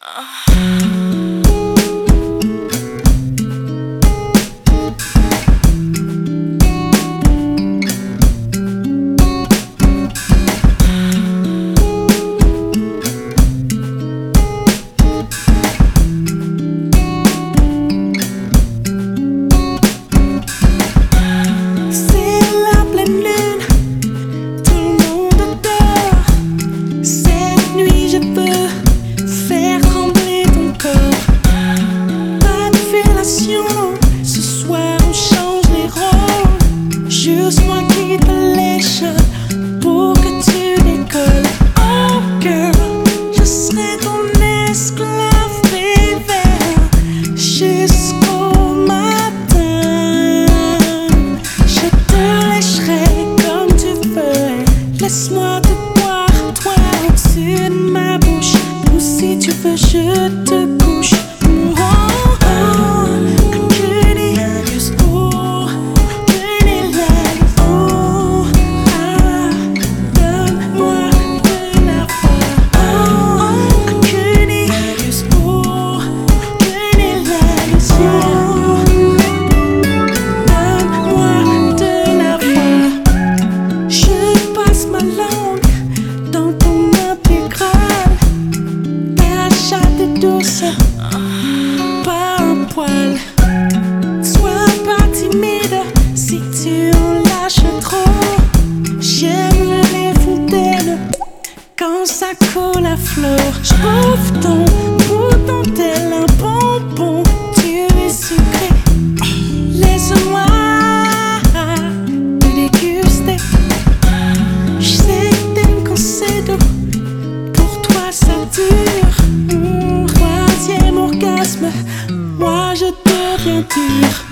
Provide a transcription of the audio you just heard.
Ce soir on change les rôles. Juste moi qui te lèche pour que tu décolles. Oh girl, je serai ton esclave, baby, jusqu'au matin. Je te lècherai comme tu veux. Laisse-moi te boire, toi au-dessus de ma bouche. Ou si tu veux, je te couche. Douce, pas un poil. Sois pas timide si tu en lâches trop. J'aime les fontaines quand ça coule à flot. J'ouvre ton bouton tel un bonbon. Tu es sucré, laisse-moi te déguster. Je sais que t'aimes quand c'est doux, pour toi ça dure. Moi je deviens dur.